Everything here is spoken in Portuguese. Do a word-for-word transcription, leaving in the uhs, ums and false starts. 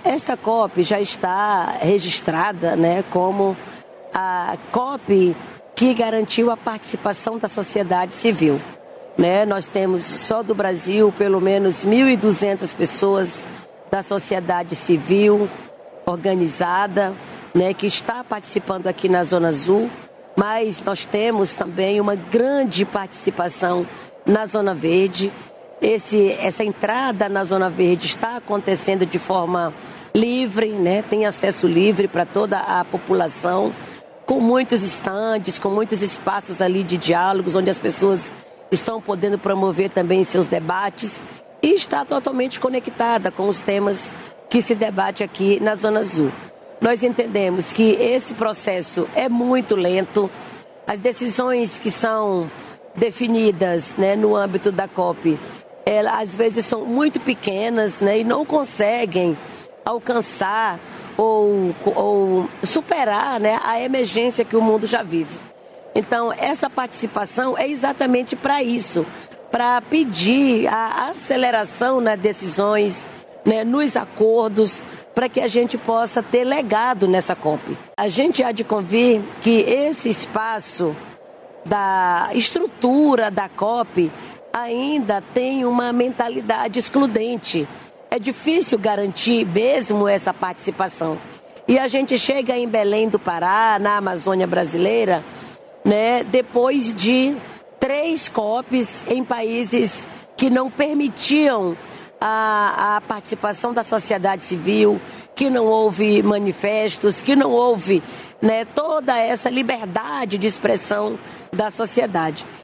Esta COP já está registrada, né, como a COP que garantiu a participação da sociedade civil. Né? Nós temos só do Brasil pelo menos mil e duzentas pessoas da sociedade civil organizada, né, que está participando aqui na Zona Azul, mas nós temos também uma grande participação na Zona Verde. Esse, essa entrada na Zona Verde está acontecendo de forma livre, né? Tem acesso livre para toda a população, com muitos estandes, com muitos espaços ali de diálogos, onde as pessoas estão podendo promover também seus debates e está totalmente conectada com os temas que se debate aqui na Zona Azul. Nós entendemos que esse processo é muito lento, as decisões que são definidas, né, no âmbito da COP, elas às vezes são muito pequenas, né, e não conseguem alcançar ou, ou superar, né, a emergência que o mundo já vive. Então, essa participação é exatamente para isso, para pedir a aceleração nas decisões, né, nos acordos, para que a gente possa ter legado nessa COP. A gente há de convir que esse espaço da estrutura da COP ainda tem uma mentalidade excludente. É difícil garantir mesmo essa participação. E a gente chega em Belém do Pará, na Amazônia brasileira, né, depois de três COPs em países que não permitiam a, a participação da sociedade civil, que não houve manifestos, que não houve, né, toda essa liberdade de expressão da sociedade.